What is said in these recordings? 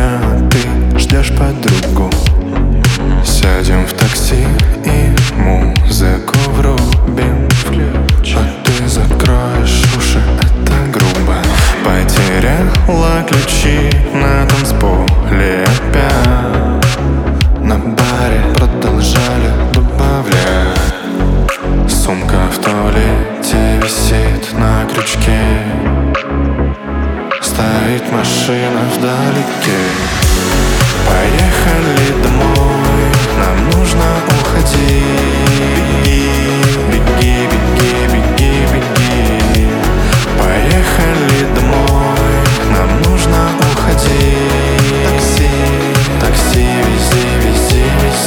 время, а ты ждешь подругу. Сядем в такси и музыку врубим, а ты закроешь уши, это грубо. Потеряла ключи на танцполе опять. На баре продолжали добавлять. Сумка в туалете висит на крючке. Стоит машина вдалеке. Поехали домой, нам нужно уходить. Беги, беги, беги, беги. Поехали домой, нам нужно уходить. Такси, такси, вези, вези,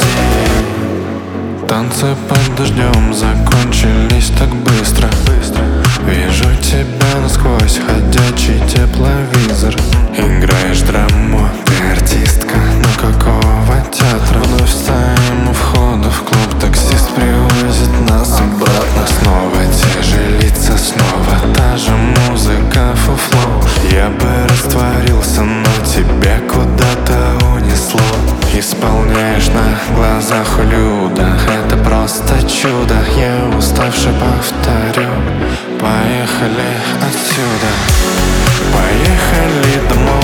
вези. Танцы под дождем закончились так быстро. Вижу тебя насквозь, ходячий тепловизор. Играешь драму, ты артистка, но какого театра? Вновь стоим у входа в клуб, таксист привозит нас обратно. Снова те же лица, снова та же музыка, фуфло. Я бы растворился, но тебя куда-то унесло. Исполняешь на глазах у Люда, это просто чудо. Я уставший повторю, поехали отсюда. Поехали домой.